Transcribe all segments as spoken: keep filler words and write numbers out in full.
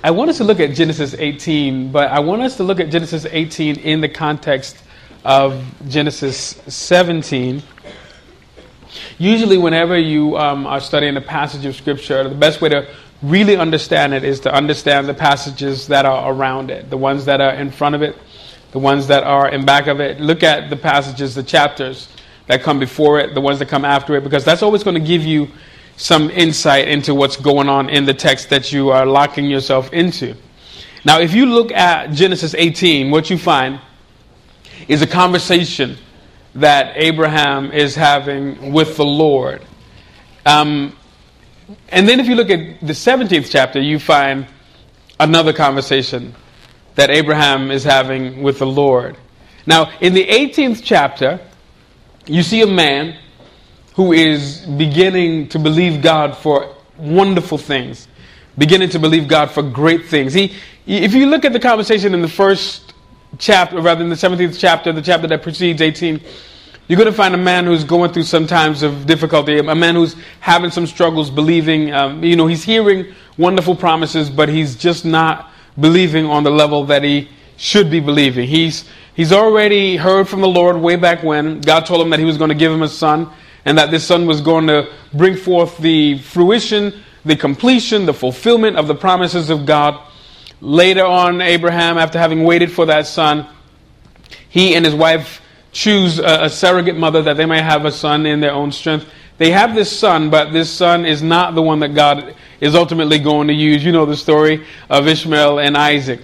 I want us to look at Genesis eighteen, but I want us to look at Genesis eighteen in the context of Genesis seventeen. Usually whenever you um, are studying a passage of Scripture, the best way to really understand it is to understand the passages that are around it, the ones that are in front of it, the ones that are in back of it. Look at the passages, the chapters that come before it, the ones that come after it, because that's always going to give you some insight into what's going on in the text that you are locking yourself into. Now, if you look at Genesis eighteen, what you find is a conversation that Abraham is having with the Lord. Um, and then if you look at the seventeenth chapter, you find another conversation that Abraham is having with the Lord. Now, in the eighteenth chapter, you see a man who is beginning to believe God for wonderful things, beginning to believe God for great things. He, if you look at the conversation in the first chapter, rather than the seventeenth chapter, the chapter that precedes eighteen, you're going to find a man who's going through some times of difficulty, a man who's having some struggles believing. Um, you know, he's hearing wonderful promises, but he's just not believing on the level that he should be believing. He's he's already heard from the Lord way back when. God told him that he was going to give him a son, and that this son was going to bring forth the fruition, the completion, the fulfillment of the promises of God. Later on, Abraham, after having waited for that son, he and his wife choose a, a surrogate mother that they may have a son in their own strength. They have this son, but this son is not the one that God is ultimately going to use. You know the story of Ishmael and Isaac.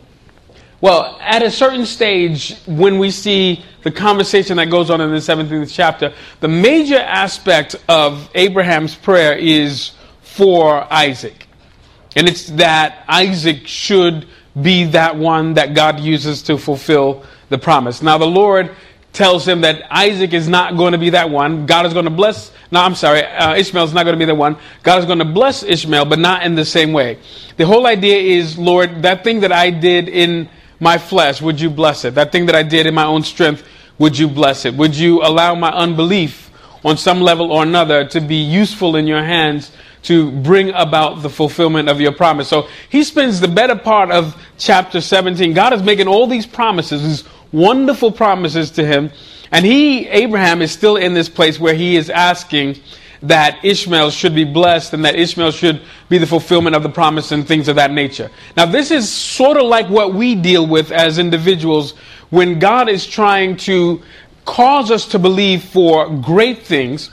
Well, at a certain stage, when we see the conversation that goes on in the seventeenth chapter, the major aspect of Abraham's prayer is for Isaac. And it's that Isaac should be that one that God uses to fulfill the promise. Now, the Lord tells him that Isaac is not going to be that one. God is going to bless, no, I'm sorry, uh, Ishmael is not going to be the one. God is going to bless Ishmael, but not in the same way. The whole idea is, Lord, that thing that I did in my flesh, would you bless it? That thing that I did in my own strength, would you bless it? Would you allow my unbelief on some level or another to be useful in your hands to bring about the fulfillment of your promise? So he spends the better part of chapter seventeen. God is making all these promises, these wonderful promises to him. And he, Abraham, is still in this place where he is asking that Ishmael should be blessed and that Ishmael should be the fulfillment of the promise and things of that nature. Now, this is sort of like what we deal with as individuals when God is trying to cause us to believe for great things,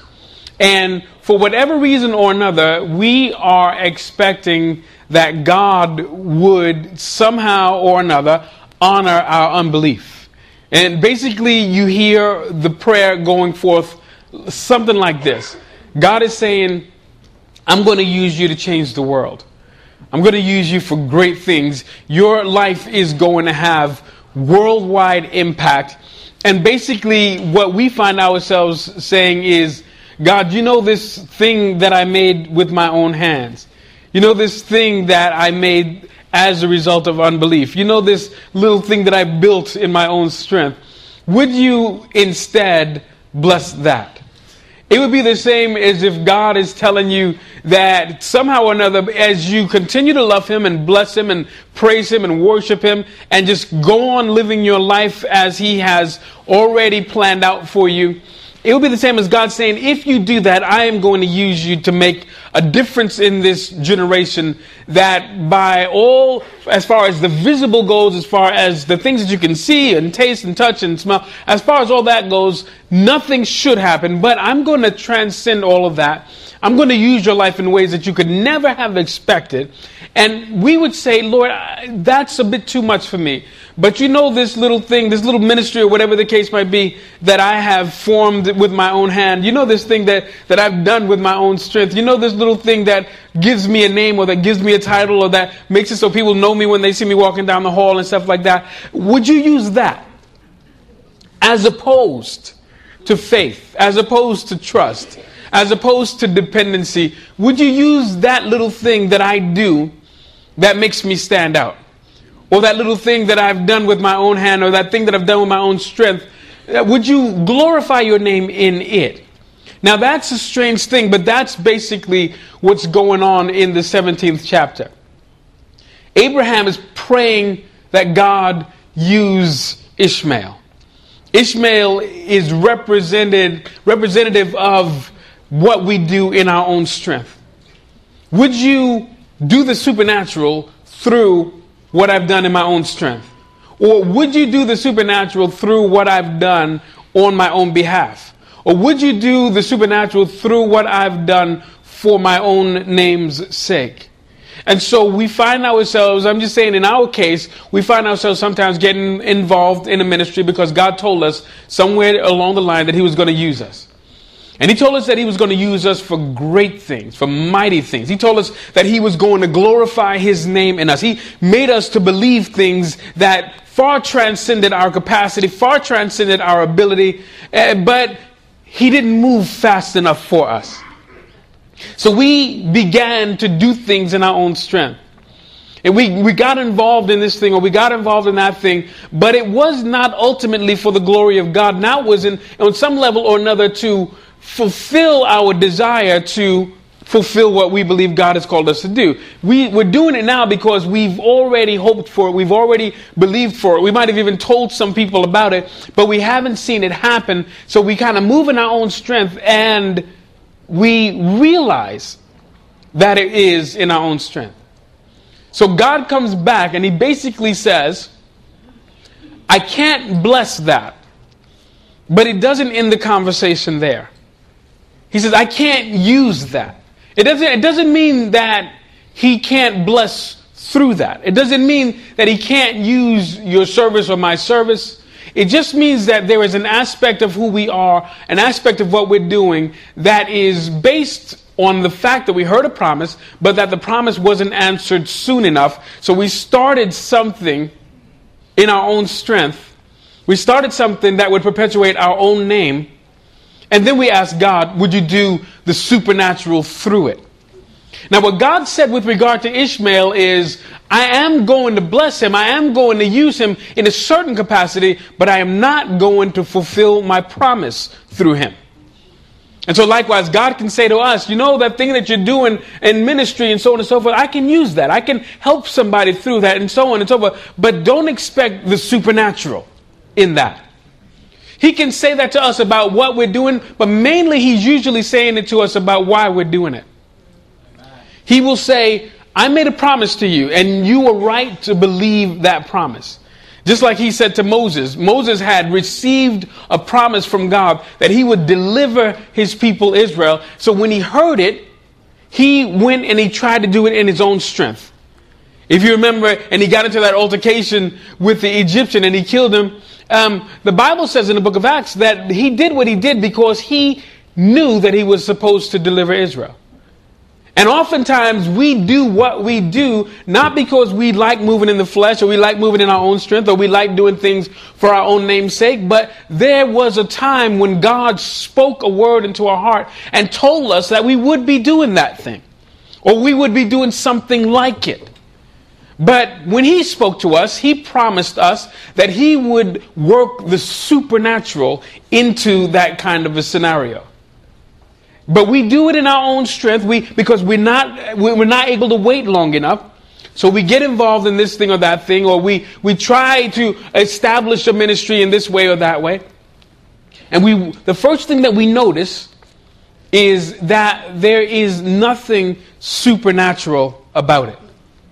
and for whatever reason or another, we are expecting that God would somehow or another honor our unbelief. And basically, you hear the prayer going forth something like this. God is saying, I'm going to use you to change the world. I'm going to use you for great things. Your life is going to have worldwide impact. And basically, what we find ourselves saying is, God, you know this thing that I made with my own hands. You know this thing that I made as a result of unbelief. You know this little thing that I built in my own strength. Would you instead bless that? It would be the same as if God is telling you that somehow or another, as you continue to love him and bless him and praise him and worship him and just go on living your life as he has already planned out for you, it will be the same as God saying, if you do that, I am going to use you to make a difference in this generation, that by all, as far as the visible goes, as far as the things that you can see and taste and touch and smell, as far as all that goes, nothing should happen. But I'm going to transcend all of that. I'm going to use your life in ways that you could never have expected. And we would say, Lord, that's a bit too much for me. But you know this little thing, this little ministry or whatever the case might be that I have formed with my own hand. You know this thing that, that I've done with my own strength. You know this little thing that gives me a name or that gives me a title or that makes it so people know me when they see me walking down the hall and stuff like that. Would you use that as opposed to faith, as opposed to trust, as opposed to dependency? Would you use that little thing that I do that makes me stand out? Or that little thing that I've done with my own hand, or that thing that I've done with my own strength, would you glorify your name in it? Now that's a strange thing, but that's basically what's going on in the seventeenth chapter. Abraham is praying that God use Ishmael. Ishmael is represented, representative of what we do in our own strength. Would you do the supernatural through what I've done in my own strength? Or would you do the supernatural through what I've done on my own behalf? Or would you do the supernatural through what I've done for my own name's sake? And so we find ourselves, I'm just saying in our case, we find ourselves sometimes getting involved in a ministry because God told us somewhere along the line that he was going to use us. And he told us that he was going to use us for great things, for mighty things. He told us that he was going to glorify his name in us. He made us to believe things that far transcended our capacity, far transcended our ability, uh, but he didn't move fast enough for us. So we began to do things in our own strength. And we, we got involved in this thing, or we got involved in that thing, but it was not ultimately for the glory of God. Now it was in, on some level or another to fulfill our desire to fulfill what we believe God has called us to do. We, we're doing it now because we've already hoped for it. We've already believed for it. We might have even told some people about it, but we haven't seen it happen. So we kind of move in our own strength, and we realize that it is in our own strength. So God comes back and he basically says, I can't bless that. But it doesn't end the conversation there. He says, I can't use that. It doesn't, it doesn't mean that he can't bless through that. It doesn't mean that he can't use your service or my service. It just means that there is an aspect of who we are, an aspect of what we're doing that is based on the fact that we heard a promise, but that the promise wasn't answered soon enough. So we started something in our own strength. We started something that would perpetuate our own name. And then we asked God, would you do the supernatural through it? Now, what God said with regard to Ishmael is, I am going to bless him. I am going to use him in a certain capacity, but I am not going to fulfill my promise through him. And so likewise, God can say to us, you know, that thing that you're doing in ministry and so on and so forth, I can use that. I can help somebody through that and so on and so forth. But don't expect the supernatural in that. He can say that to us about what we're doing, but mainly he's usually saying it to us about why we're doing it. He will say, I made a promise to you, and you were right to believe that promise. Just like he said to Moses. Moses had received a promise from God that he would deliver his people Israel. So when he heard it, he went and he tried to do it in his own strength. If you remember, and he got into that altercation with the Egyptian and he killed him. Um, the Bible says in the book of Acts that he did what he did because he knew that he was supposed to deliver Israel. And oftentimes we do what we do not because we like moving in the flesh or we like moving in our own strength or we like doing things for our own name's sake, but there was a time when God spoke a word into our heart and told us that we would be doing that thing or we would be doing something like it. But when he spoke to us, he promised us that he would work the supernatural into that kind of a scenario. But we do it in our own strength we, because we're not, we're not able to wait long enough. So we get involved in this thing or that thing, or we, we try to establish a ministry in this way or that way. And we, the first thing that we notice is that there is nothing supernatural about it.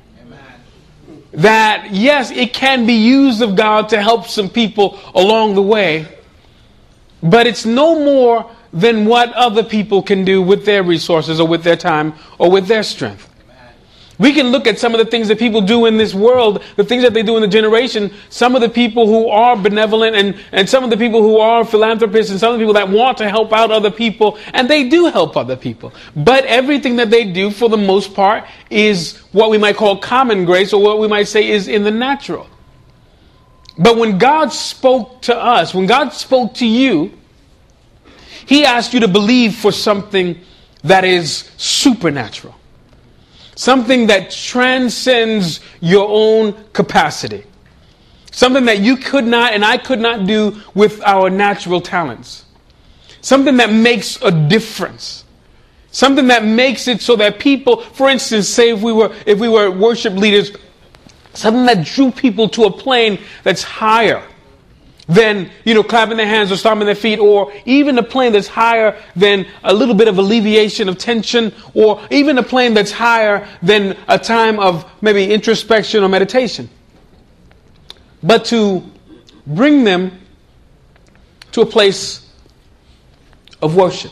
That, yes, it can be used of God to help some people along the way, but it's no more than what other people can do with their resources or with their time or with their strength. We can look at some of the things that people do in this world, the things that they do in the generation, some of the people who are benevolent and, and some of the people who are philanthropists and some of the people that want to help out other people, and they do help other people. But everything that they do, for the most part, is what we might call common grace, or what we might say is in the natural. But when God spoke to us, when God spoke to you, he asked you to believe for something that is supernatural. Something that transcends your own capacity. Something that you could not and I could not do with our natural talents. Something that makes a difference. Something that makes it so that people, for instance, say if we were if we were worship leaders Something that drew people to a plane that's higher than, you know, clapping their hands or stomping their feet, or even a plane that's higher than a little bit of alleviation of tension, or even a plane that's higher than a time of maybe introspection or meditation. But to bring them to a place of worship.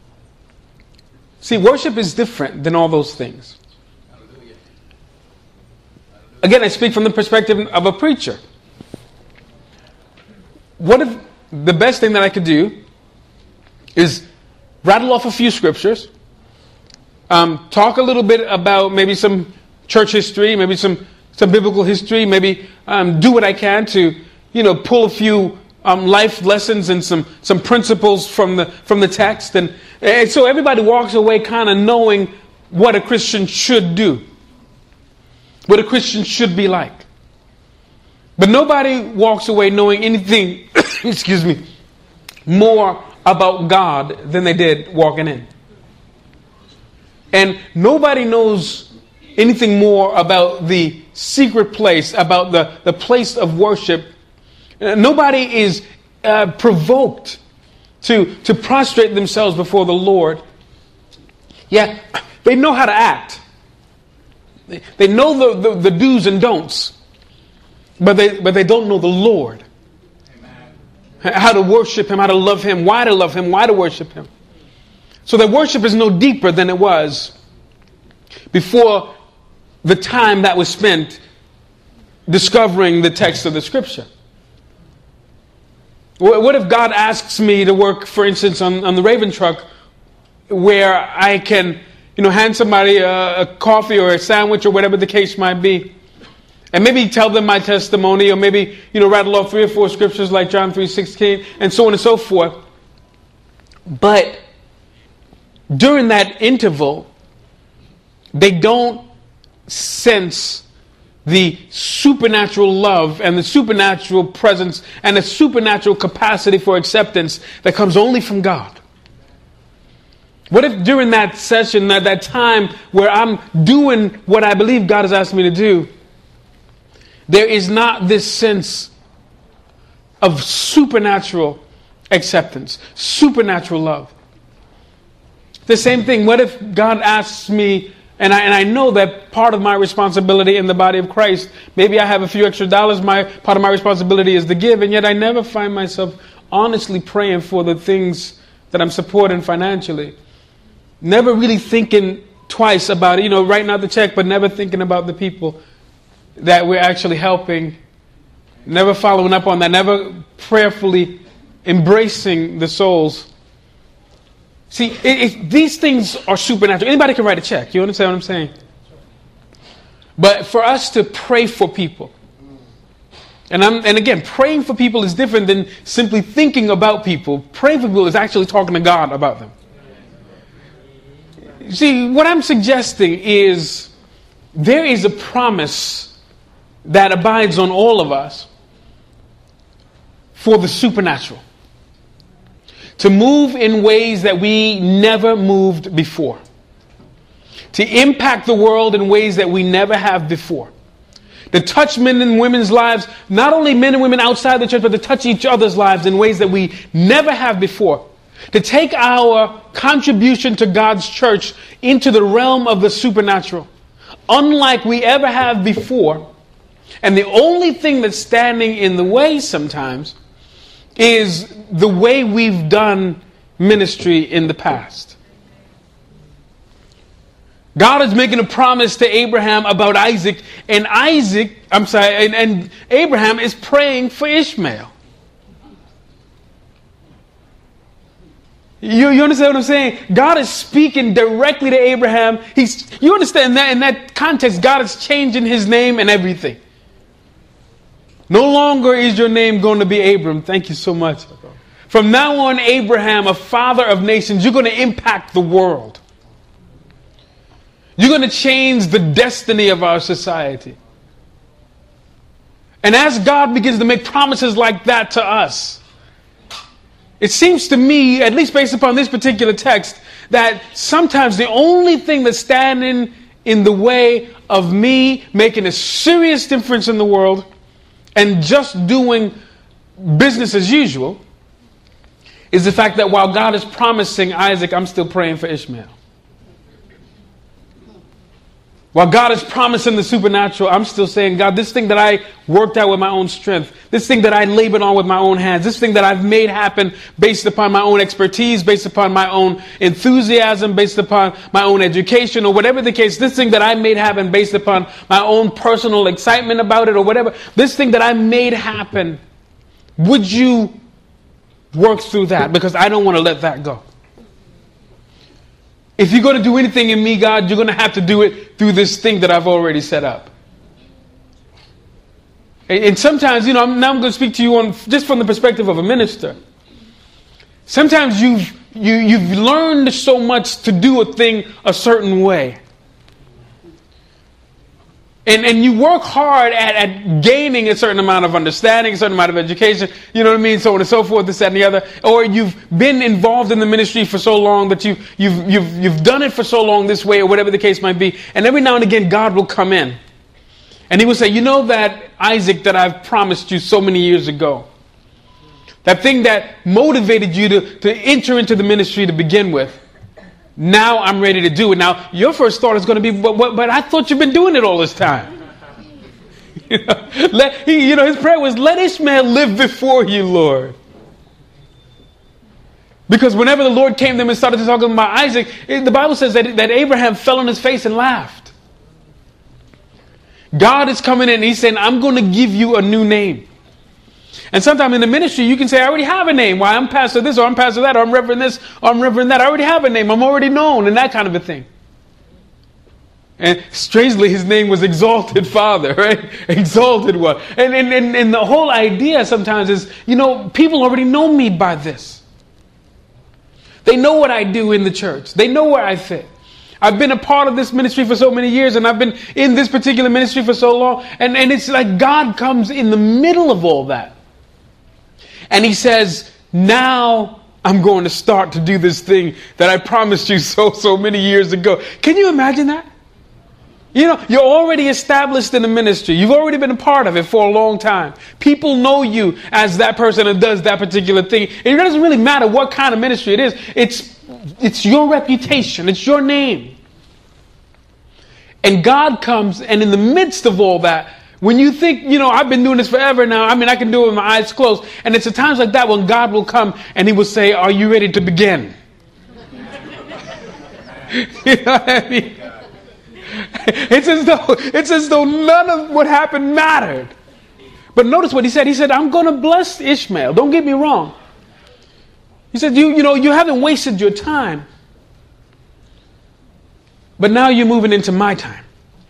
See, worship is different than all those things. Again, I speak from the perspective of a preacher. What if the best thing that I could do is rattle off a few scriptures, um, talk a little bit about maybe some church history, maybe some, some biblical history, maybe um, do what I can to, you know, pull a few um, life lessons and some, some principles from the from the text, and, and so everybody walks away kind of knowing what a Christian should do, what a Christian should be like. But nobody walks away knowing anything, excuse me, more about God than they did walking in. And nobody knows anything more about the secret place, about the, the place of worship. Uh, nobody is uh, provoked to, to prostrate themselves before the Lord. Yet they know how to act. They, they know the, the, the do's and don'ts. But they but they don't know the Lord. Amen. How to worship Him, how to love Him, why to love Him, why to worship Him. So their worship is no deeper than it was before the time that was spent discovering the text of the Scripture. What if God asks me to work, for instance, on, on the Raven truck, where I can, you know, hand somebody a, a coffee or a sandwich or whatever the case might be, and maybe tell them my testimony, or maybe, you know, rattle off three or four scriptures like John three sixteen, and so on and so forth. But during that interval, they don't sense the supernatural love and the supernatural presence and the supernatural capacity for acceptance that comes only from God. What if during that session, that, that time where I'm doing what I believe God has asked me to do, there is not this sense of supernatural acceptance, supernatural love? The same thing, what if God asks me, and I, and I know that part of my responsibility in the body of Christ, maybe I have a few extra dollars, my part of my responsibility is to give, and yet I never find myself honestly praying for the things that I'm supporting financially. Never really thinking twice about it, you know, writing out the check, but never thinking about the people that we're actually helping, never following up on that, never prayerfully embracing the souls. See, it, it, these things are supernatural. Anybody can write a check. You understand what I'm saying? But for us to pray for people, and I'm, and again, praying for people is different than simply thinking about people. Praying for people is actually talking to God about them. See, what I'm suggesting is there is a promise that abides on all of us for the supernatural. To move in ways that we never moved before. To impact the world in ways that we never have before. To touch men and women's lives, not only men and women outside the church, but to touch each other's lives in ways that we never have before. To take our contribution to God's church into the realm of the supernatural, unlike we ever have before. And the only thing that's standing in the way sometimes is the way we've done ministry in the past. God is making a promise to Abraham about Isaac, and Isaac, I'm sorry, and, and Abraham is praying for Ishmael. You, you understand what I'm saying? God is speaking directly to Abraham. He's, you understand that in that context, God is changing his name and everything. No longer is your name going to be Abram. Thank you so much. From now on, Abraham, a father of nations, you're going to impact the world. You're going to change the destiny of our society. And as God begins to make promises like that to us, it seems to me, at least based upon this particular text, that sometimes the only thing that's standing in the way of me making a serious difference in the world and just doing business as usual is the fact that while God is promising Isaac, I'm still praying for Ishmael. While God is promising the supernatural, I'm still saying, God, this thing that I worked out with my own strength, this thing that I labored on with my own hands, this thing that I've made happen based upon my own expertise, based upon my own enthusiasm, based upon my own education, or whatever the case, this thing that I made happen based upon my own personal excitement about it, or whatever, this thing that I made happen, would you work through that? Because I don't want to let that go. If you're going to do anything in me, God, you're going to have to do it through this thing that I've already set up. And sometimes, you know, I'm, now I'm going to speak to you on just from the perspective of a minister. Sometimes you've you, you've learned so much to do a thing a certain way. And, and you work hard at, at gaining a certain amount of understanding, a certain amount of education, you know what I mean, so on and so forth, this, that, and the other. Or you've been involved in the ministry for so long that you, you've, you've, you've done it for so long this way, or whatever the case might be. And every now and again, God will come in. And he will say, you know that Isaac that I've promised you so many years ago, that thing that motivated you to, to enter into the ministry to begin with, now I'm ready to do it. Now, your first thought is going to be, but, but, but I thought you've been doing it all this time. you, know, let, he, you know, his prayer was, let Ishmael live before you, Lord. Because whenever the Lord came to him and started to talk about Isaac, it, the Bible says that, that Abraham fell on his face and laughed. God is coming in and he's saying, I'm going to give you a new name. And sometimes in the ministry, you can say, I already have a name. Why, I'm pastor this, or I'm pastor that, or I'm reverend this, or I'm reverend that. I already have a name. I'm already known, and that kind of a thing. And strangely, his name was Exalted Father, right? Exalted One. And, and, and, and the whole idea sometimes is, you know, people already know me by this. They know what I do in the church. They know where I fit. I've been a part of this ministry for so many years, and I've been in this particular ministry for so long. And, and it's like God comes in the middle of all that. And he says, now I'm going to start to do this thing that I promised you so, so many years ago. Can you imagine that? You know, you're already established in the ministry. You've already been a part of it for a long time. People know you as that person that does that particular thing. It doesn't really matter what kind of ministry it is. It's, it's your reputation. It's your name. And God comes, and in the midst of all that, when you think, you know, I've been doing this forever now, I mean, I can do it with my eyes closed. And it's at times like that when God will come and he will say, are you ready to begin? You know what I mean? It's as though, it's as though none of what happened mattered. But notice what he said. He said, I'm going to bless Ishmael. Don't get me wrong. He said, you, you know, you haven't wasted your time. But now you're moving into my time.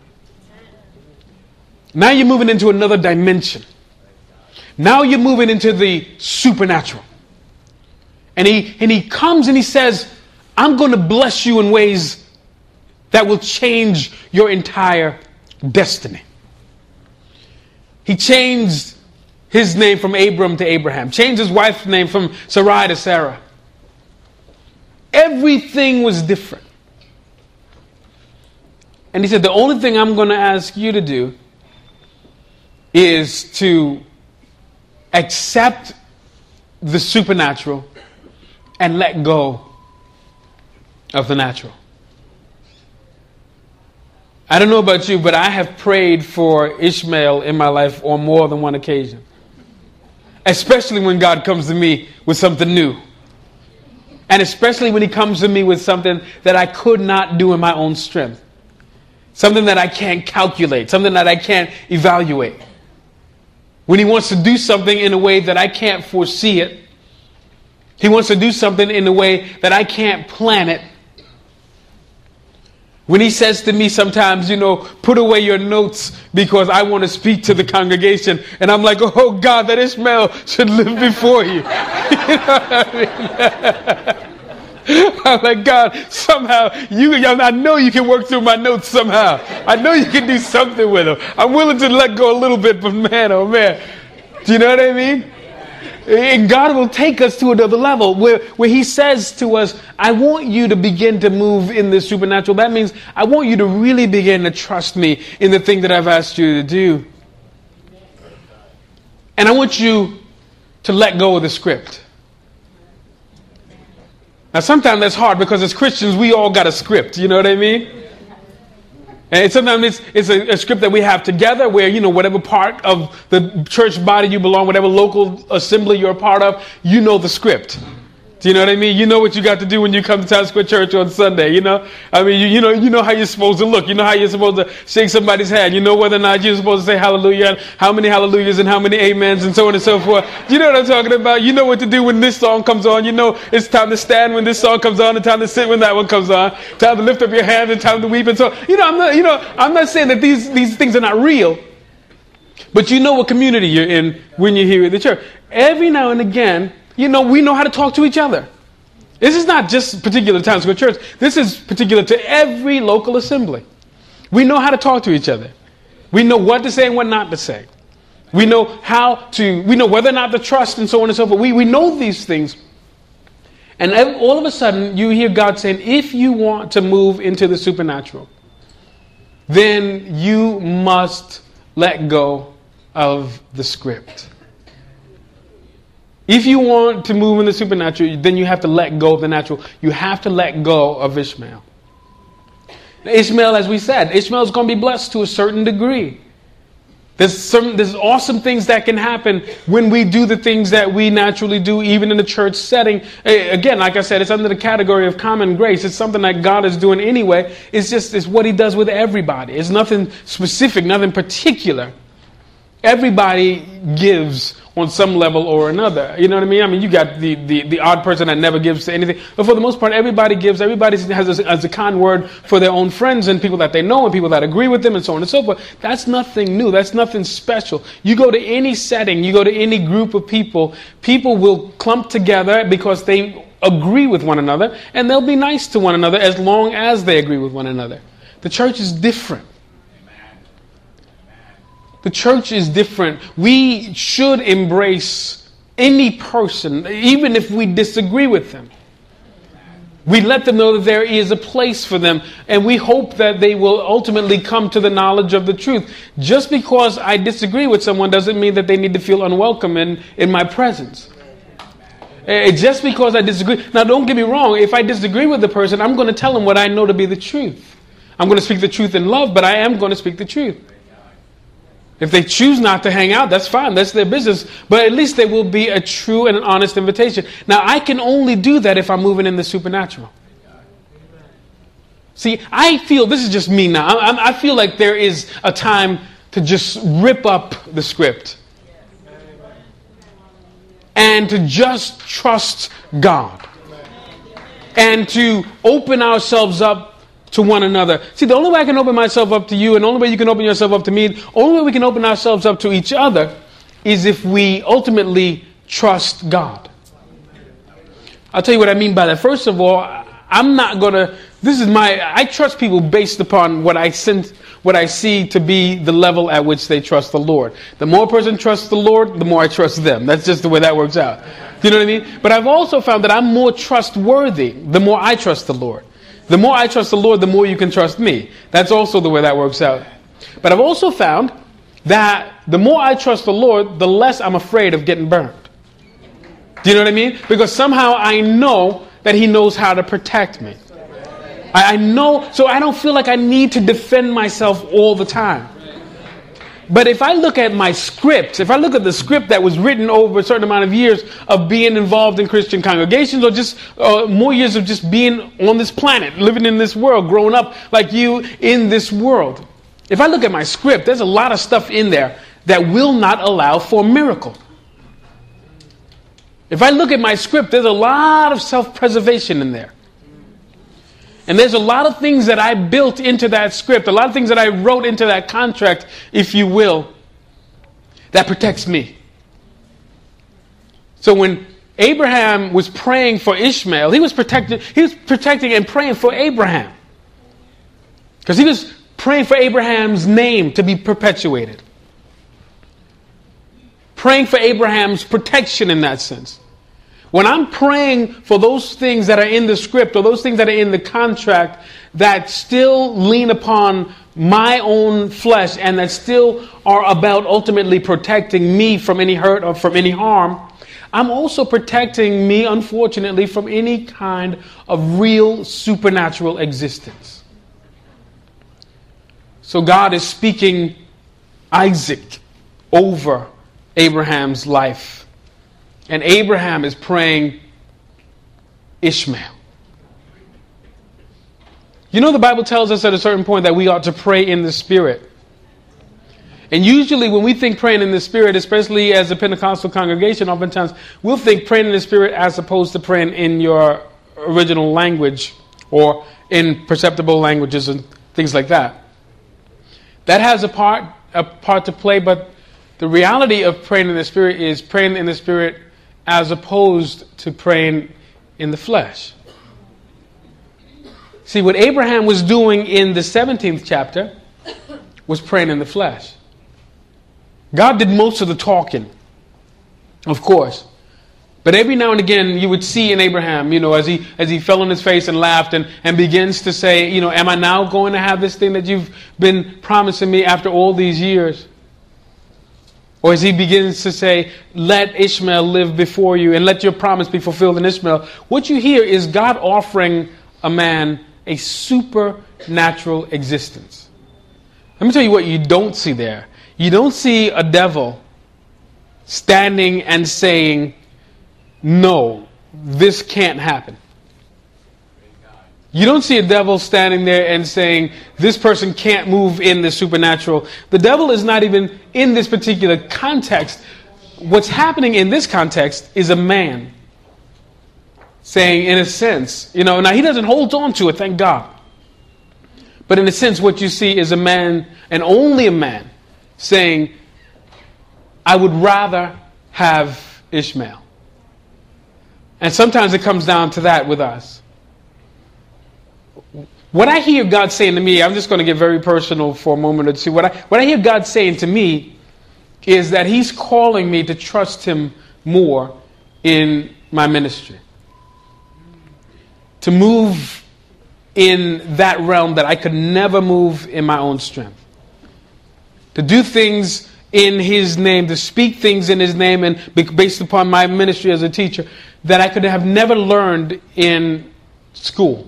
Now you're moving into another dimension. Now you're moving into the supernatural. And he, and he comes and he says, I'm going to bless you in ways that will change your entire destiny. He changed his name from Abram to Abraham. Changed his wife's name from Sarai to Sarah. Everything was different. And he said, the only thing I'm going to ask you to do is to accept the supernatural and let go of the natural. I don't know about you, but I have prayed for Ishmael in my life on more than one occasion. Especially when God comes to me with something new. And especially when he comes to me with something that I could not do in my own strength. Something that I can't calculate. Something that I can't evaluate. When he wants to do something in a way that I can't foresee it. He wants to do something in a way that I can't plan it. When he says to me sometimes, you know, put away your notes because I want to speak to the congregation. And I'm like, oh God, that Ishmael should live before you. You know what I mean? I'm like, God, somehow, you, I know you can work through my notes somehow. I know you can do something with them. I'm willing to let go a little bit, but man, oh man. Do you know what I mean? And God will take us to another level where, where he says to us, I want you to begin to move in the supernatural. That means I want you to really begin to trust me in the thing that I've asked you to do. And I want you to let go of the script. Now, sometimes that's hard because as Christians, we all got a script. You know what I mean? And sometimes it's, it's a, a script that we have together where, you know, whatever part of the church body you belong, whatever local assembly you're a part of, you know the script. Do you know what I mean? You know what you got to do when you come to Times Square Church on Sunday, you know? I mean, you, you know you know how you're supposed to look. You know how you're supposed to shake somebody's hand. You know whether or not you're supposed to say hallelujah, and how many hallelujahs and how many amens and so on and so forth. You know what I'm talking about? You know what to do when this song comes on. You know it's time to stand when this song comes on and time to sit when that one comes on. Time to lift up your hands and time to weep and so on. You know, I'm not, you know, I'm not saying that these, these things are not real. But you know what community you're in when you're here at the church. Every now and again, you know, we know how to talk to each other. This is not just particular to Times Square Church. This is particular to every local assembly. We know how to talk to each other. We know what to say and what not to say. We know how to, we know whether or not to trust and so on and so forth. We, we know these things. And all of a sudden, you hear God saying, if you want to move into the supernatural, then you must let go of the script. If you want to move in the supernatural, then you have to let go of the natural. You have to let go of Ishmael. Ishmael, as we said, Ishmael is going to be blessed to a certain degree. There's some, there's awesome things that can happen when we do the things that we naturally do, even in a church setting. Again, like I said, it's under the category of common grace. It's something that God is doing anyway. It's just it's what he does with everybody. It's nothing specific, nothing particular. Everybody gives on some level or another. You know what I mean? I mean, you got the, the, the odd person that never gives to anything. But for the most part, everybody gives. Everybody has a, has a kind word for their own friends and people that they know and people that agree with them and so on and so forth. That's nothing new. That's nothing special. You go to any setting, you go to any group of people, people will clump together because they agree with one another, and they'll be nice to one another as long as they agree with one another. The church is different. The church is different. We should embrace any person, even if we disagree with them. We let them know that there is a place for them, and we hope that they will ultimately come to the knowledge of the truth. Just because I disagree with someone doesn't mean that they need to feel unwelcome in, in my presence. Uh, just because I disagree. Now, don't get me wrong. If I disagree with the person, I'm going to tell them what I know to be the truth. I'm going to speak the truth in love, but I am going to speak the truth. If they choose not to hang out, that's fine. That's their business. But at least there will be a true and an honest invitation. Now, I can only do that if I'm moving in the supernatural. See, I feel, this is just me now, I, I feel like there is a time to just rip up the script. And to just trust God. And to open ourselves up to one another. See, the only way I can open myself up to you, and the only way you can open yourself up to me, the only way we can open ourselves up to each other is if we ultimately trust God. I'll tell you what I mean by that. First of all, I'm not going to, this is my, I trust people based upon what I sense, what I see to be the level at which they trust the Lord. The more a person trusts the Lord, the more I trust them. That's just the way that works out. Do you know what I mean? But I've also found that I'm more trustworthy the more I trust the Lord. The more I trust the Lord, the more you can trust me. That's also the way that works out. But I've also found that the more I trust the Lord, the less I'm afraid of getting burned. Do you know what I mean? Because somehow I know that he knows how to protect me. I, I know, so I don't feel like I need to defend myself all the time. But if I look at my script, if I look at the script that was written over a certain amount of years of being involved in Christian congregations, or just uh, more years of just being on this planet, living in this world, growing up like you in this world. If I look at my script, there's a lot of stuff in there that will not allow for a miracle. If I look at my script, there's a lot of self-preservation in there. And there's a lot of things that I built into that script, a lot of things that I wrote into that contract, if you will, that protects me. So when Abraham was praying for Ishmael, he was protecting, he was protecting and praying for Abraham. Because he was praying for Abraham's name to be perpetuated. praying for Abraham's protection in that sense. When I'm praying for those things that are in the script or those things that are in the contract that still lean upon my own flesh and that still are about ultimately protecting me from any hurt or from any harm, I'm also protecting me, unfortunately, from any kind of real supernatural existence. So God is speaking Isaac over Abraham's life. And Abraham is praying Ishmael. You know, the Bible tells us at a certain point that we ought to pray in the Spirit. And usually when we think praying in the Spirit, especially as a Pentecostal congregation, oftentimes we'll think praying in the Spirit as opposed to praying in your original language or in perceptible languages and things like that. That has a part, a part to play, but the reality of praying in the Spirit is praying in the Spirit as opposed to praying in the flesh. See, what Abraham was doing in the seventeenth chapter was praying in the flesh. God did most of the talking, of course. But every now and again, you would see in Abraham, you know, as he as he fell on his face and laughed and, and begins to say, you know, am I now going to have this thing that you've been promising me after all these years? Or as he begins to say, let Ishmael live before you and let your promise be fulfilled in Ishmael. What you hear is God offering a man a supernatural existence. Let me tell you what you don't see there. You don't see a devil standing and saying, no, this can't happen. You don't see a devil standing there and saying, this person can't move in the supernatural. The devil is not even in this particular context. What's happening in this context is a man saying, in a sense, you know, now he doesn't hold on to it, thank God. But in a sense, what you see is a man, and only a man, saying, I would rather have Ishmael. And sometimes it comes down to that with us. What I hear God saying to me, I'm just going to get very personal for a moment or two. What I, what I hear God saying to me is that He's calling me to trust Him more in my ministry. To move in that realm that I could never move in my own strength. To do things in His name, to speak things in His name and based upon my ministry as a teacher that I could have never learned in school.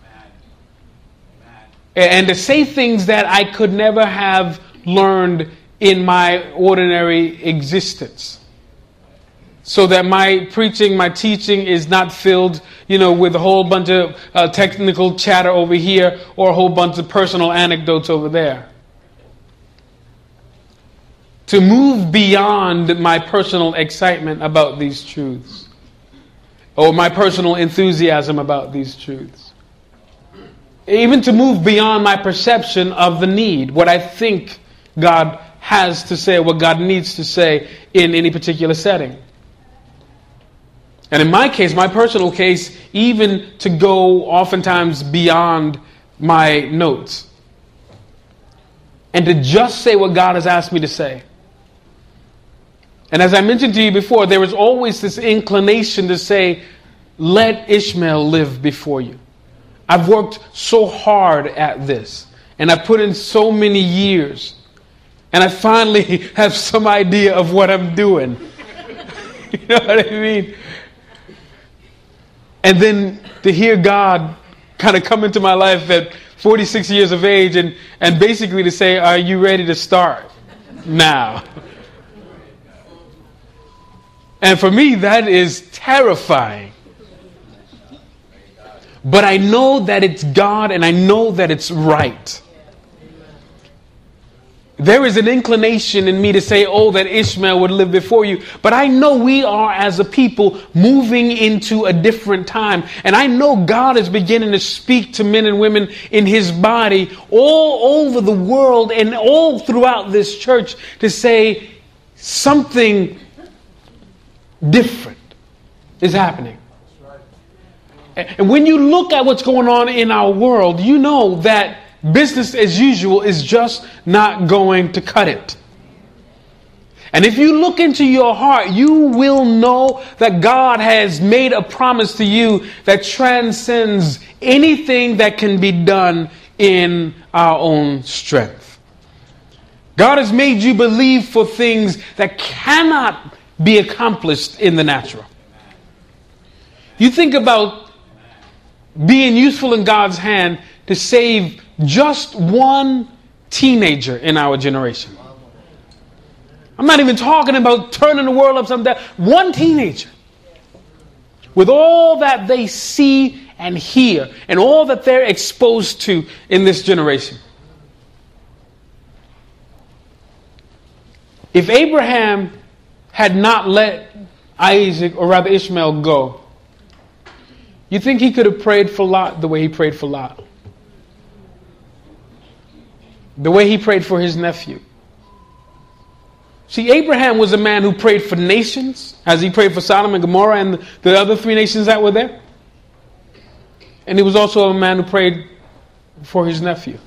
And to say things that I could never have learned in my ordinary existence. So that my preaching, my teaching is not filled, you know, with a whole bunch of uh, technical chatter over here or a whole bunch of personal anecdotes over there. To move beyond my personal excitement about these truths. Or my personal enthusiasm about these truths. Even to move beyond my perception of the need, what I think God has to say, what God needs to say in any particular setting. And in my case, my personal case, even to go oftentimes beyond my notes. And to just say what God has asked me to say. And as I mentioned to you before, there is always this inclination to say, let Ishmael live before you. I've worked so hard at this, and I've put in so many years, and I finally have some idea of what I'm doing. You know what I mean? And then to hear God kind of come into my life at forty-six years of age and, and basically to say, are you ready to start now? And for me, that is terrifying. But I know that it's God and I know that it's right. There is an inclination in me to say, oh, that Ishmael would live before you. But I know we are, as a people, moving into a different time. And I know God is beginning to speak to men and women in His body all over the world and all throughout this church to say something different is happening. And when you look at what's going on in our world, you know that business as usual is just not going to cut it. And if you look into your heart, you will know that God has made a promise to you that transcends anything that can be done in our own strength. God has made you believe for things that cannot be accomplished in the natural. You think about being useful in God's hand to save just one teenager in our generation. I'm not even talking about turning the world upside down. One teenager, with all that they see and hear and all that they're exposed to in this generation. If Abraham had not let Isaac, or rather Ishmael, go, you think he could have prayed for Lot the way he prayed for Lot? The way he prayed for his nephew? See, Abraham was a man who prayed for nations, as he prayed for Sodom and Gomorrah and the other three nations that were there. And he was also a man who prayed for his nephew.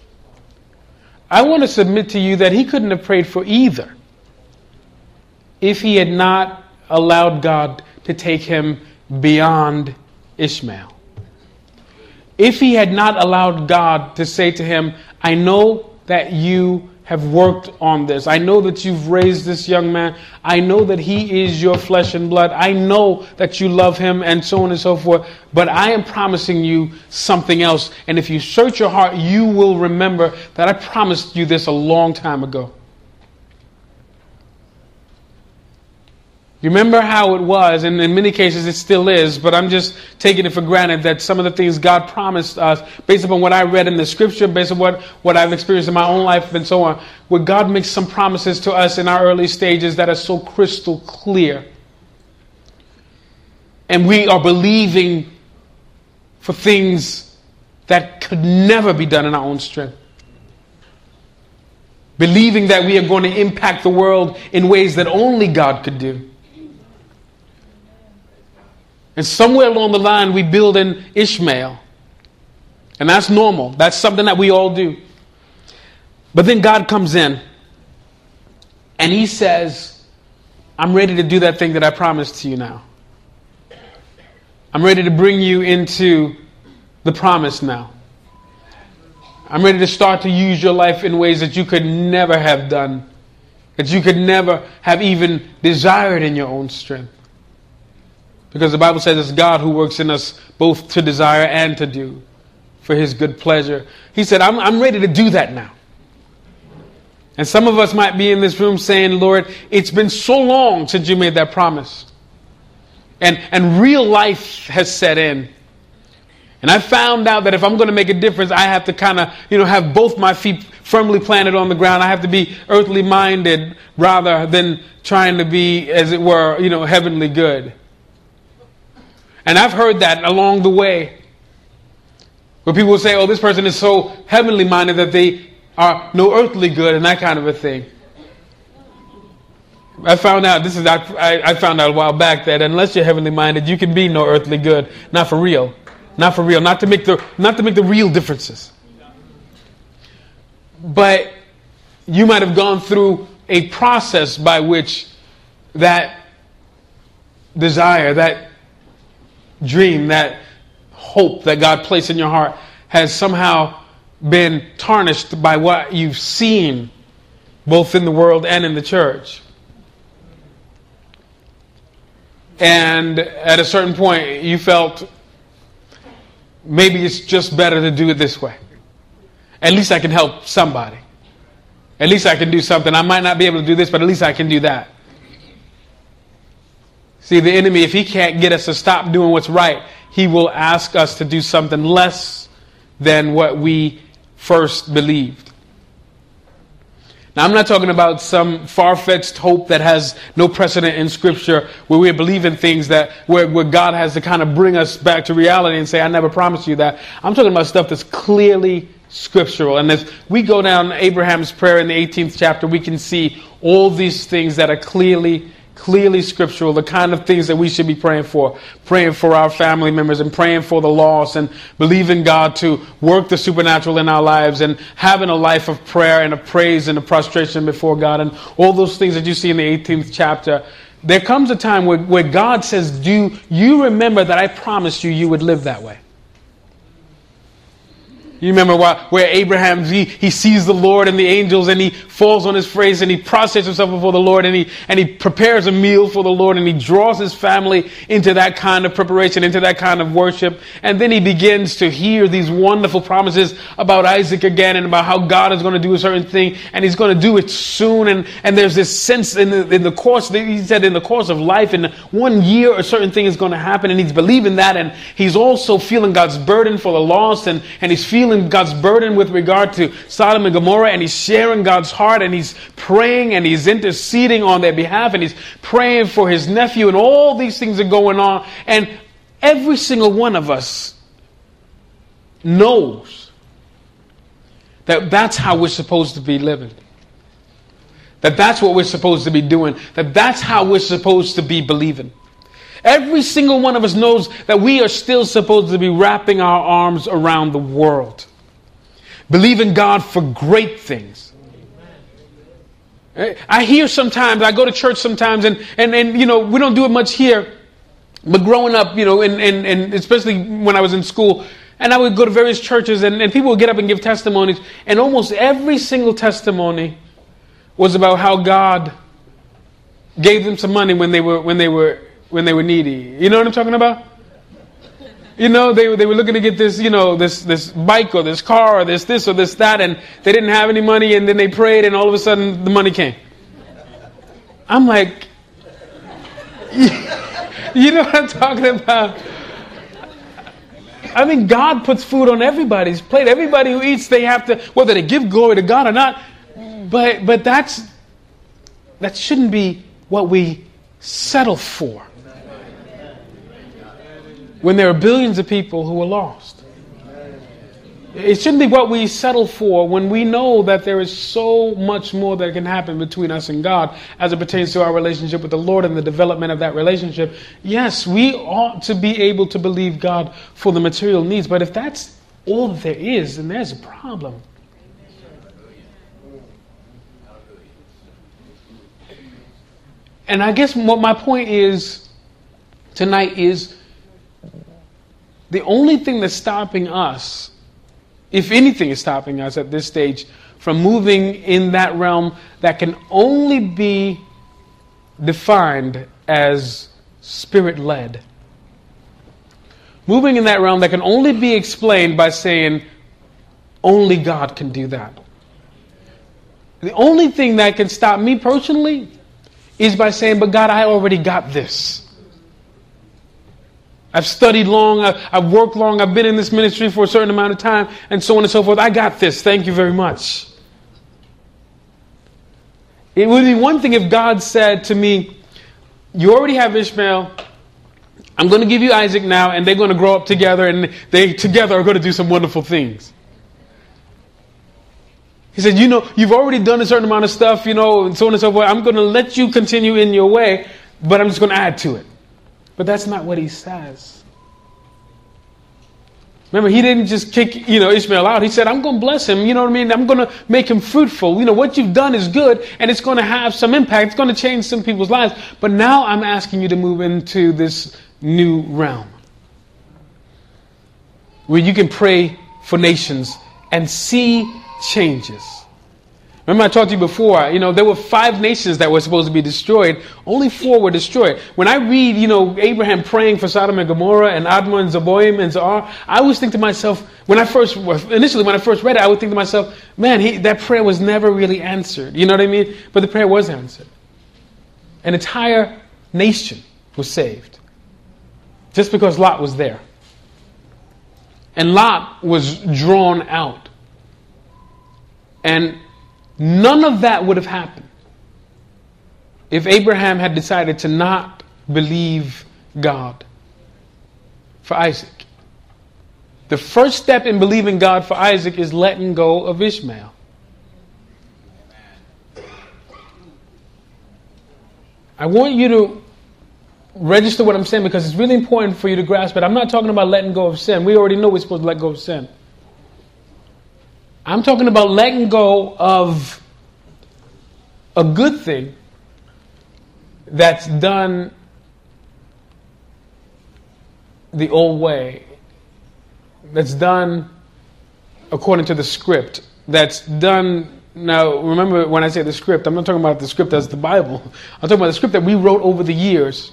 I want to submit to you that he couldn't have prayed for either if he had not allowed God to take him beyond Ishmael. If he had not allowed God to say to him, I know that you have worked on this. I know that you've raised this young man. I know that he is your flesh and blood. I know that you love him, and so on and so forth. But I am promising you something else. And if you search your heart, you will remember that I promised you this a long time ago. You remember how it was, and in many cases it still is, but I'm just taking it for granted that some of the things God promised us, based upon what I read in the scripture, based on what, what I've experienced in my own life and so on, where God makes some promises to us in our early stages that are so crystal clear. And we are believing for things that could never be done in our own strength. Believing that we are going to impact the world in ways that only God could do. And somewhere along the line, we build in Ishmael. And that's normal. That's something that we all do. But then God comes in. And he says, I'm ready to do that thing that I promised to you now. I'm ready to bring you into the promise now. I'm ready to start to use your life in ways that you could never have done. That you could never have even desired in your own strength. Because the Bible says it's God who works in us both to desire and to do for his good pleasure. He said, I'm, I'm ready to do that now. And some of us might be in this room saying, Lord, it's been so long since you made that promise. And, and real life has set in. And I found out that if I'm going to make a difference, I have to kind of, you know, have both my feet firmly planted on the ground. I have to be earthly minded rather than trying to be, as it were, you know, heavenly good. And I've heard that along the way. Where people will say, oh, this person is so heavenly minded that they are no earthly good and that kind of a thing. I found out, this is I, I found out a while back that unless you're heavenly minded, you can be no earthly good. Not for real. Not for real. Not to make the not to make the real differences. But you might have gone through a process by which that desire, that dream, that hope that God placed in your heart has somehow been tarnished by what you've seen both in the world and in the church. And at a certain point you felt maybe it's just better to do it this way. At least I can help somebody. At least I can do something. I might not be able to do this, but at least I can do that. See, the enemy, if he can't get us to stop doing what's right, he will ask us to do something less than what we first believed. Now, I'm not talking about some far-fetched hope that has no precedent in Scripture where we believe in things that where, where God has to kind of bring us back to reality and say, I never promised you that. I'm talking about stuff that's clearly scriptural. And as we go down Abraham's prayer in the eighteenth chapter, we can see all these things that are clearly clearly scriptural, the kind of things that we should be praying for. Praying for our family members and praying for the lost and believing God to work the supernatural in our lives and having a life of prayer and of praise and of prostration before God and all those things that you see in the eighteenth chapter. There comes a time where, where God says, do you remember that I promised you you would live that way? You remember why, where Abraham, he, he sees the Lord and the angels and he falls on his face and he prostrates himself before the Lord and he, and he prepares a meal for the Lord and he draws his family into that kind of preparation, into that kind of worship. And then he begins to hear these wonderful promises about Isaac again and about how God is going to do a certain thing and he's going to do it soon. And, and there's this sense in the, in the course, he said in the course of life, in one year a certain thing is going to happen and he's believing that. And he's also feeling God's burden for the lost and, and he's feeling God's burden with regard to Sodom and Gomorrah, and he's sharing God's heart and he's praying and he's interceding on their behalf and he's praying for his nephew and all these things are going on. And every single one of us knows that that's how we're supposed to be living. That that's what we're supposed to be doing. That that's how we're supposed to be believing. Every single one of us knows that we are still supposed to be wrapping our arms around the world. Believing God for great things. I hear sometimes, I go to church sometimes, and, and, and you know, we don't do it much here. But growing up, you know, and, and, and especially when I was in school, and I would go to various churches, and, and people would get up and give testimonies. And almost every single testimony was about how God gave them some money when they were when they were when they were needy. You know what I'm talking about? You know, they, they were looking to get this, you know, this, this bike or this car or this, this or this, that, and they didn't have any money, and then they prayed, and all of a sudden the money came. I'm like, you know what I'm talking about? I mean, God puts food on everybody's plate. Everybody who eats, they have to, whether they give glory to God or not, but, but that's, that shouldn't be what we settle for. When there are billions of people who are lost. It shouldn't be what we settle for when we know that there is so much more that can happen between us and God as it pertains to our relationship with the Lord and the development of that relationship. Yes, we ought to be able to believe God for the material needs, but if that's all that there is, then there's a problem. And I guess what my point is tonight is the only thing that's stopping us, if anything is stopping us at this stage, from moving in that realm that can only be defined as Spirit-led. Moving in that realm that can only be explained by saying, only God can do that. The only thing that can stop me personally is by saying, but God, I already got this. I've studied long, I've, I've worked long, I've been in this ministry for a certain amount of time, and so on and so forth. I got this. Thank you very much. It would be one thing if God said to me, you already have Ishmael, I'm going to give you Isaac now, and they're going to grow up together, and they together are going to do some wonderful things. He said, you know, you've already done a certain amount of stuff, you know, and so on and so forth. I'm going to let you continue in your way, but I'm just going to add to it. But that's not what he says. Remember, he didn't just kick, you know, Ishmael out. He said, I'm going to bless him. You know what I mean? I'm going to make him fruitful. You know, what you've done is good, and it's going to have some impact. It's going to change some people's lives. But now I'm asking you to move into this new realm where you can pray for nations and see changes. Remember I talked to you before, you know, there were five nations that were supposed to be destroyed. Only four were destroyed. When I read, you know, Abraham praying for Sodom and Gomorrah and Admah and Zeboim and Zoar, I always think to myself, when I first, initially when I first read it, I would think to myself, man, he, that prayer was never really answered. You know what I mean? But the prayer was answered. An entire nation was saved. Just because Lot was there. And Lot was drawn out. And none of that would have happened if Abraham had decided to not believe God for Isaac. The first step in believing God for Isaac is letting go of Ishmael. I want you to register what I'm saying because it's really important for you to grasp it. I'm not talking about letting go of sin. We already know we're supposed to let go of sin. I'm talking about letting go of a good thing that's done the old way, that's done according to the script, that's done. Now, remember when I say the script, I'm not talking about the script as the Bible. I'm talking about the script that we wrote over the years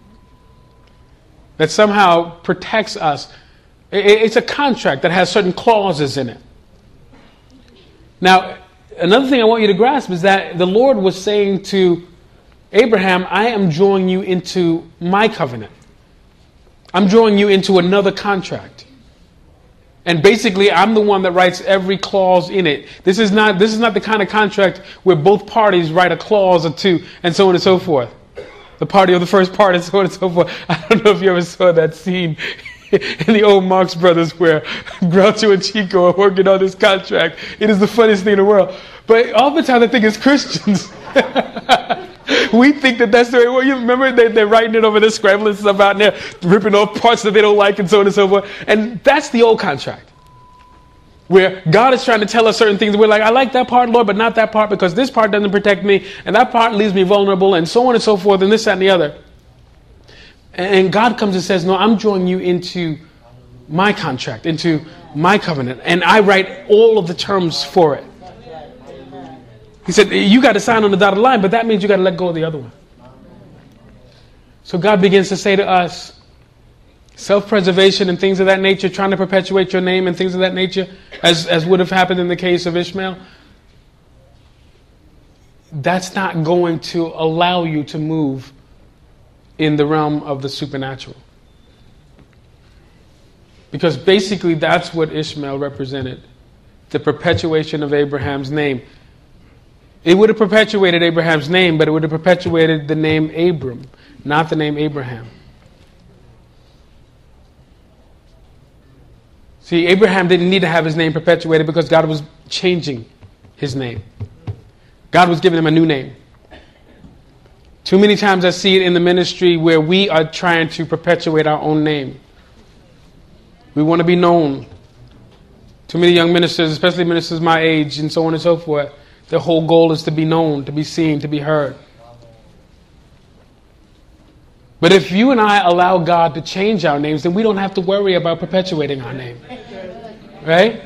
that somehow protects us. It's a contract that has certain clauses in it. Now, another thing I want you to grasp is that the Lord was saying to Abraham, I am drawing you into my covenant. I'm drawing you into another contract. And basically, I'm the one that writes every clause in it. This is not this is not the kind of contract where both parties write a clause or two and so on and so forth. The party of the first part and so on and so forth. I don't know if you ever saw that scene in the old Marx Brothers where Groucho and Chico are working on this contract. It is the funniest thing in the world. But oftentimes I think as Christians, we think that that's the way. Well, you remember they, they're writing it over there, scrambling stuff out there, ripping off parts that they don't like and so on and so forth. And that's the old contract, where God is trying to tell us certain things. We're like, I like that part, Lord, but not that part because this part doesn't protect me and that part leaves me vulnerable and so on and so forth and this, that, and the other. And God comes and says, no, I'm drawing you into my contract, into my covenant. And I write all of the terms for it. He said, you got to sign on the dotted line, but that means you got to let go of the other one. So God begins to say to us, self-preservation and things of that nature, trying to perpetuate your name and things of that nature, as, as would have happened in the case of Ishmael, that's not going to allow you to move in the realm of the supernatural. Because basically that's what Ishmael represented, the perpetuation of Abraham's name. It would have perpetuated Abraham's name, but it would have perpetuated the name Abram, not the name Abraham. See, Abraham didn't need to have his name perpetuated because God was changing his name. God was giving him a new name. Too many times I see it in the ministry where we are trying to perpetuate our own name. We want to be known. Too many young ministers, especially ministers my age and so on and so forth, their whole goal is to be known, to be seen, to be heard. But if you and I allow God to change our names, then we don't have to worry about perpetuating our name. Right?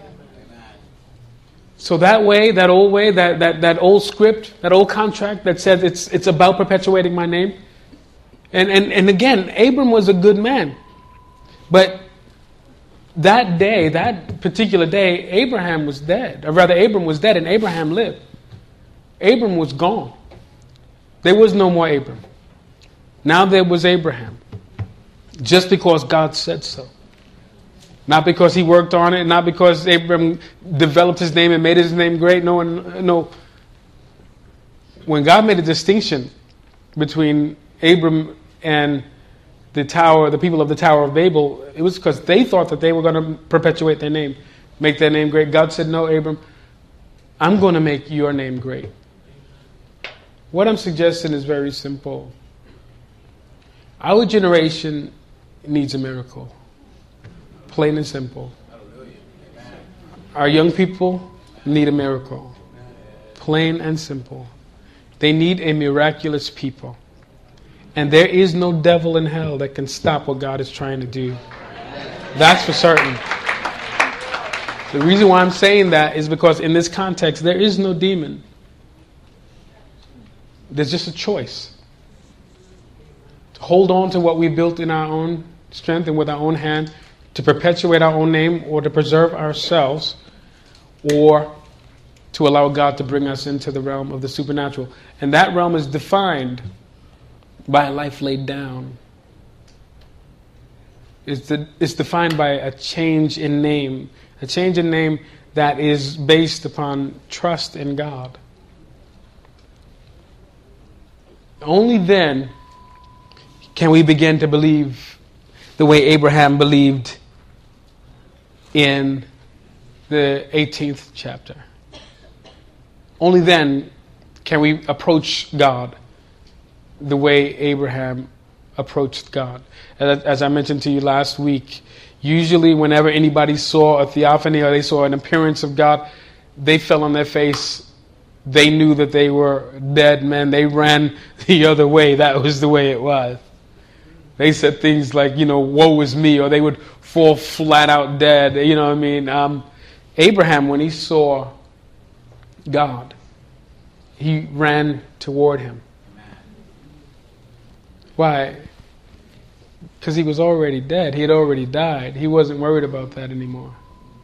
So that way, that old way, that, that, that old script, that old contract that says it's it's about perpetuating my name. And, and, and again, Abram was a good man. But that day, that particular day, Abraham was dead. Or rather, Abram was dead and Abraham lived. Abram was gone. There was no more Abram. Now there was Abraham. Just because God said so. Not because he worked on it, not because Abram developed his name and made his name great. No one, no. When God made a distinction between Abram and the tower, the people of the Tower of Babel, it was because they thought that they were going to perpetuate their name, make their name great. God said, no, Abram, I'm going to make your name great. What I'm suggesting is very simple. Our generation needs a miracle. Plain and simple. Our young people need a miracle. Plain and simple. They need a miraculous people. And there is no devil in hell that can stop what God is trying to do. That's for certain. The reason why I'm saying that is because in this context, there is no demon. There's just a choice. To hold on to what we built in our own strength and with our own hand, to perpetuate our own name or to preserve ourselves, or to allow God to bring us into the realm of the supernatural. And that realm is defined by a life laid down. It's, the, it's defined by a change in name. A change in name that is based upon trust in God. Only then can we begin to believe the way Abraham believed in the eighteenth chapter. Only then can we approach God the way Abraham approached God. As, as I mentioned to you last week, usually whenever anybody saw a theophany or they saw an appearance of God, they fell on their face. They knew that they were dead men. They ran the other way. That was the way it was. They said things like, you know, woe is me, or they would fall flat out dead. You know what I mean? Um, Abraham, when he saw God, he ran toward him. Why? Because he was already dead. He had already died. He wasn't worried about that anymore.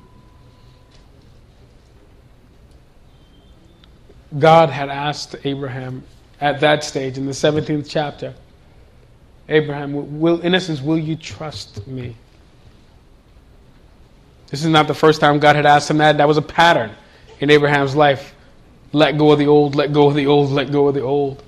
God had asked Abraham at that stage, in the seventeenth chapter, Abraham, will, in essence, will you trust me? This is not the first time God had asked him that. That was a pattern in Abraham's life. Let go of the old, let go of the old, let go of the old.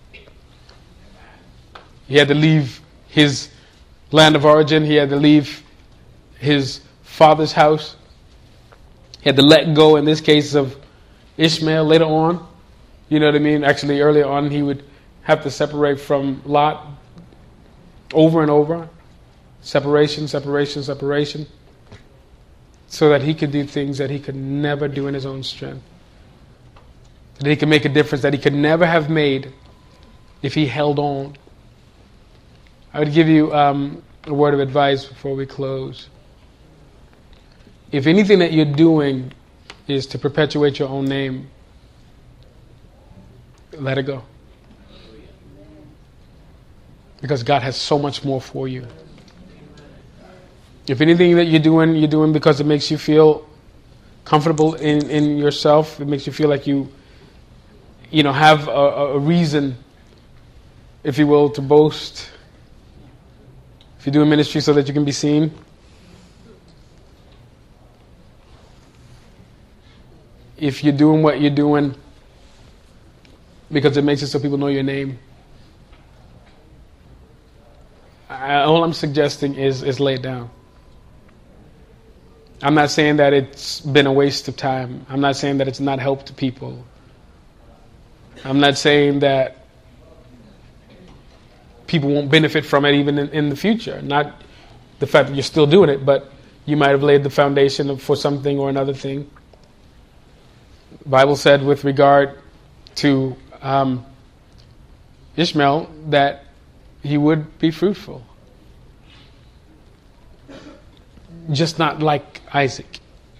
He had to leave his land of origin. He had to leave his father's house. He had to let go, in this case, of Ishmael later on. You know what I mean? Actually, earlier on, he would have to separate from Lot over and over. Separation, separation, separation. So that he could do things that he could never do in his own strength. That he could make a difference that he could never have made if he held on. I would give you um, a word of advice before we close. If anything that you're doing is to perpetuate your own name, let it go. Because God has so much more for you. If anything that you're doing, you're doing because it makes you feel comfortable in, in yourself. It makes you feel like you, you know, have a, a reason, if you will, to boast. If you do a ministry so that you can be seen. If you're doing what you're doing because it makes it so people know your name. I, all I'm suggesting is, is lay it down. I'm not saying that it's been a waste of time. I'm not saying that it's not helped people. I'm not saying that people won't benefit from it even in, in the future. Not the fact that you're still doing it, but you might have laid the foundation for something or another thing. The Bible said with regard to um, Ishmael that he would be fruitful. Just not like Isaac.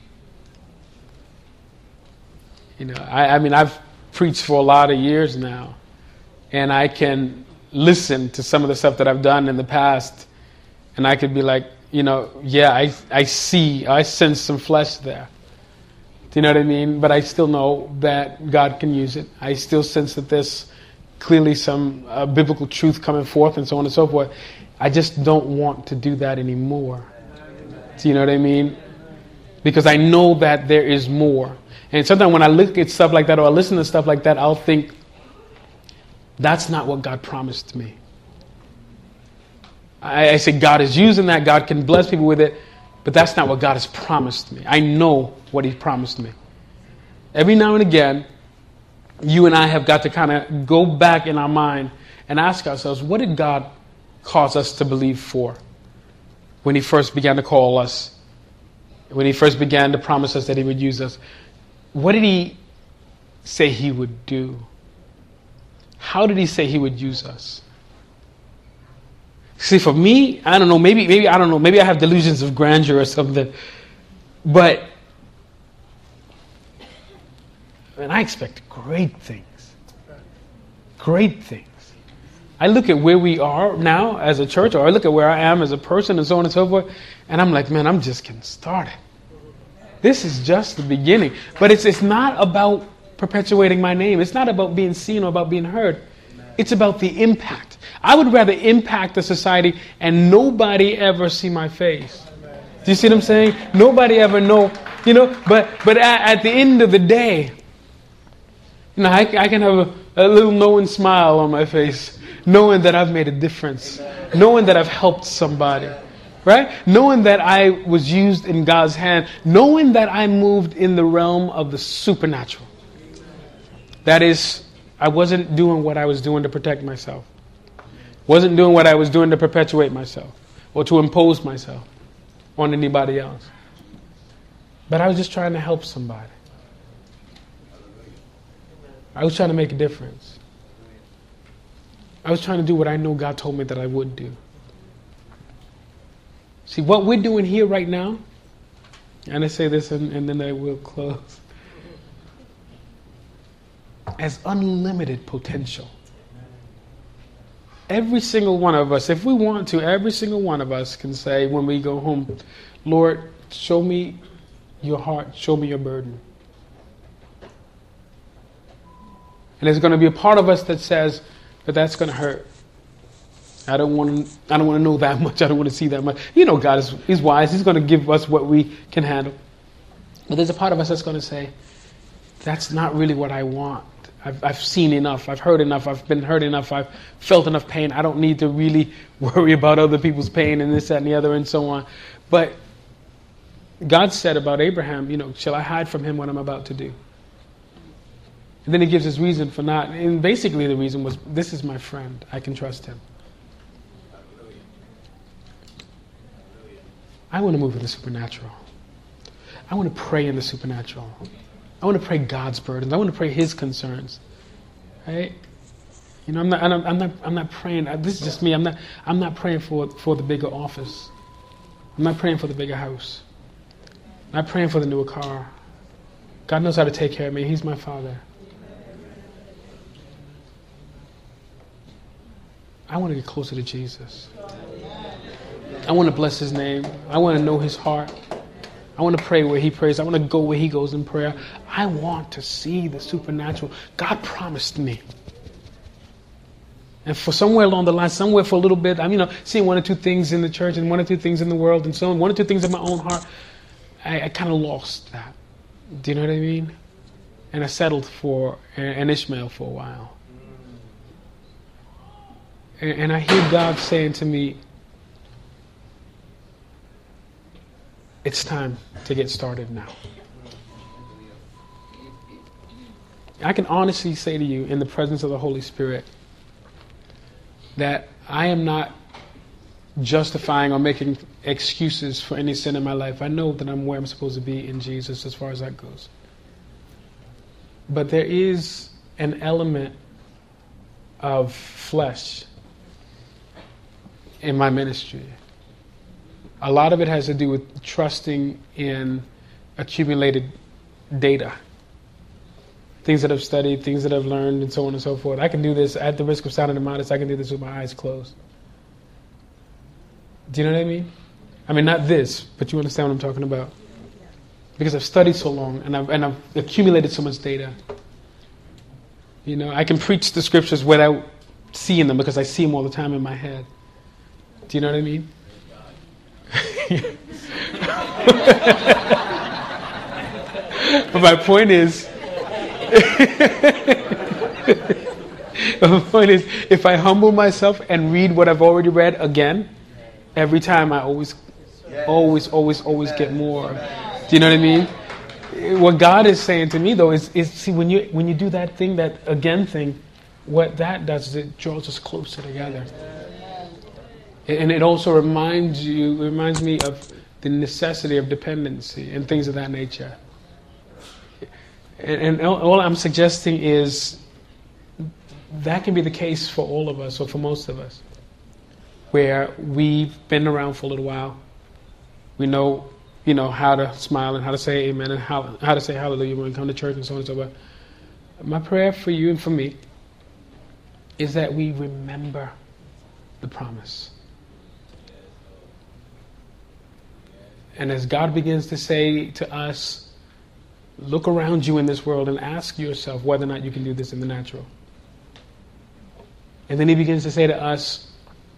You know, I, I mean, I've preached for a lot of years now, and I can listen to some of the stuff that I've done in the past, and I could be like, you know, yeah, I I see, I sense some flesh there. Do you know what I mean? But I still know that God can use it. I still sense that there's clearly some uh, biblical truth coming forth and so on and so forth. I just don't want to do that anymore. Do you know what I mean? Because I know that there is more. And sometimes when I look at stuff like that or I listen to stuff like that, I'll think, that's not what God promised me. I, I say God is using that. God can bless people with it. But that's not what God has promised me. I know what He promised me. Every now and again, you and I have got to kind of go back in our mind and ask ourselves, what did God cause us to believe for when He first began to call us? When He first began to promise us that He would use us? What did He say He would do? How did He say He would use us? See, for me, I don't know, maybe, maybe, I don't know, maybe I have delusions of grandeur or something, but, and I expect great things. Great things. I look at where we are now as a church, or I look at where I am as a person and so on and so forth, and I'm like, man, I'm just getting started. This is just the beginning. But it's it's not about perpetuating my name. It's not about being seen or about being heard. It's about the impact. I would rather impact the society and nobody ever see my face. Do you see what I'm saying? Nobody ever know, you know, but but at, at the end of the day, you know, I, I can have a, a little knowing smile on my face, knowing that I've made a difference, knowing that I've helped somebody, right? Knowing that I was used in God's hand, knowing that I moved in the realm of the supernatural. That is, I wasn't doing what I was doing to protect myself. Wasn't doing what I was doing to perpetuate myself or to impose myself on anybody else. But I was just trying to help somebody. I was trying to make a difference. I was trying to do what I know God told me that I would do. See, what we're doing here right now, and I say this and, and then I will close, has unlimited potential. Every single one of us, if we want to, every single one of us can say when we go home, Lord, show me your heart, show me your burden. And there's going to be a part of us that says, but that's going to hurt. I don't want to. I don't want to know that much. I don't want to see that much. You know, God is He's wise. He's going to give us what we can handle. But there's a part of us that's going to say, that's not really what I want. I've, I've seen enough. I've heard enough. I've been hurt enough. I've felt enough pain. I don't need to really worry about other people's pain and this, that, and the other, and so on. But God said about Abraham, you know, shall I hide from him what I'm about to do? And then he gives his reason for not. And basically the reason was, this is my friend. I can trust him. I want to move in the supernatural. I want to pray in the supernatural. I want to pray God's burdens. I want to pray His concerns. Right? You know, I'm not. I'm not. I'm not praying. This is just me. I'm not. I'm not praying for for the bigger office. I'm not praying for the bigger house. I'm not praying for the newer car. God knows how to take care of me. He's my Father. I want to get closer to Jesus. I want to bless His name. I want to know His heart. I want to pray where He prays. I want to go where He goes in prayer. I want to see the supernatural. God promised me. And for somewhere along the line, somewhere for a little bit, I'm, you know, seeing one or two things in the church and one or two things in the world and so on, one or two things in my own heart, I, I kind of lost that. Do you know what I mean? And I settled for an Ishmael for a while. And, and I hear God saying to me, it's time to get started now. I can honestly say to you in the presence of the Holy Spirit that I am not justifying or making excuses for any sin in my life. I know that I'm where I'm supposed to be in Jesus as far as that goes. But there is an element of flesh in my ministry. A lot of it has to do with trusting in accumulated data. Things that I've studied, things that I've learned, and so on and so forth. I can do this, at the risk of sounding immodest, I can do this with my eyes closed. Do you know what I mean? I mean, not this, but you understand what I'm talking about. Because I've studied so long, and I've, and I've accumulated so much data. You know, I can preach the scriptures without seeing them, because I see them all the time in my head. Do you know what I mean? But my point is, my point is, if I humble myself and read what I've already read again, every time I always, always, always, always get more. Do you know what I mean? What God is saying to me though is, is see when you when you do that thing, that again thing, what that does is it draws us closer together. And it also reminds you, reminds me of the necessity of dependency and things of that nature. And, and all I'm suggesting is that can be the case for all of us, or for most of us, where we've been around for a little while. We know, you know, how to smile and how to say amen and how how to say hallelujah when we come to church and so on and so forth. My prayer for you and for me is that we remember the promise. And as God begins to say to us, look around you in this world and ask yourself whether or not you can do this in the natural. And then He begins to say to us,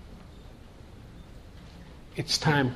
it's time.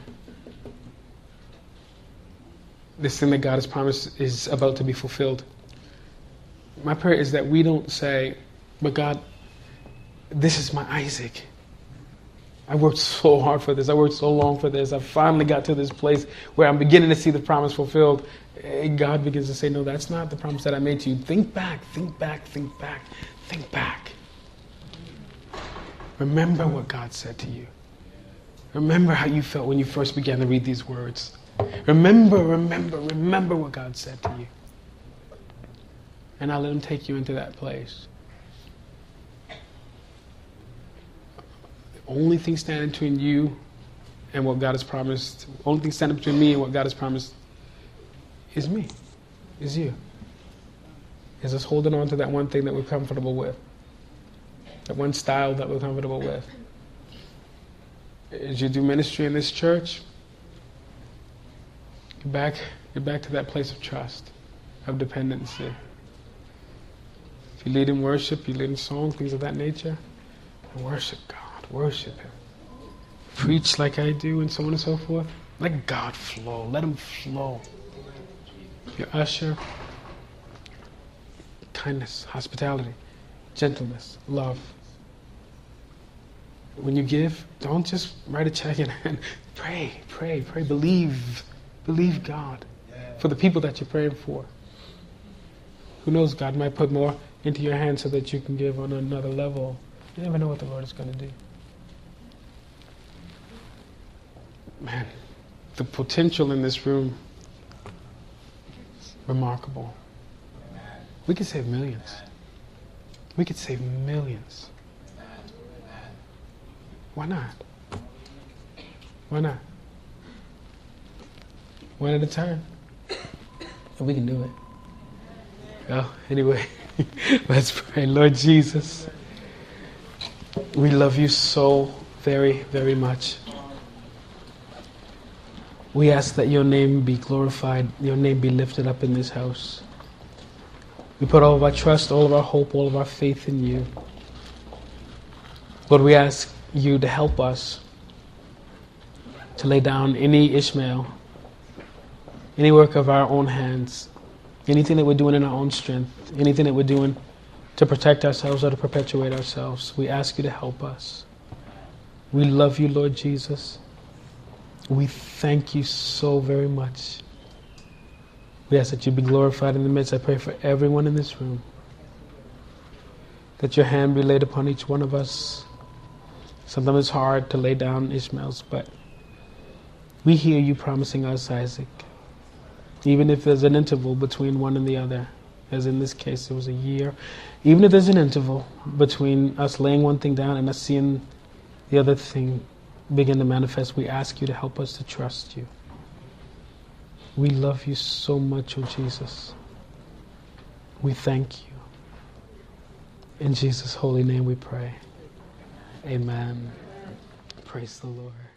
This thing that God has promised is about to be fulfilled. My prayer is that we don't say, but God, this is my Isaac. I worked so hard for this. I worked so long for this. I finally got to this place where I'm beginning to see the promise fulfilled. And God begins to say, no, that's not the promise that I made to you. Think back, think back, think back, think back. Remember what God said to you. Remember how you felt when you first began to read these words. Remember, remember, remember what God said to you. And I'll let him take you into that place. The only thing standing between you and what God has promised, the only thing standing between me and what God has promised is me, is you. Is us holding on to that one thing that we're comfortable with. That one style that we're comfortable with. As you do ministry in this church, get back, get back to that place of trust, of dependency. If you lead in worship, you lead in song, things of that nature, worship God, worship Him. Preach like I do and so on and so forth. Let God flow, let Him flow. Your usher, kindness, hospitality, gentleness, love. When you give, don't just write a check in and pray, pray, pray, believe, believe God for the people that you're praying for. Who knows, God might put more into your hands so that you can give on another level. You never know what the Lord is going to do. Man, the potential in this room, remarkable. We could save millions. We could save millions. Why not? Why not? One at a time. And we can do it. Well, anyway, let's pray. Lord Jesus, we love you so very, very much. We ask that your name be glorified, your name be lifted up in this house. We put all of our trust, all of our hope, all of our faith in you. Lord, we ask you to help us to lay down any Ishmael, any work of our own hands, anything that we're doing in our own strength, anything that we're doing to protect ourselves or to perpetuate ourselves. We ask you to help us. We love you, Lord Jesus. We thank you so very much. We ask that you be glorified in the midst. I pray for everyone in this room, that your hand be laid upon each one of us. Sometimes it's hard to lay down Ishmael's, but we hear you promising us Isaac. Even if there's an interval between one and the other, as in this case it was a year. Even if there's an interval between us laying one thing down and us seeing the other thing begin to manifest, we ask you to help us to trust you. We love you so much, oh Jesus. We thank you. In Jesus' holy name we pray. Amen. Praise the Lord.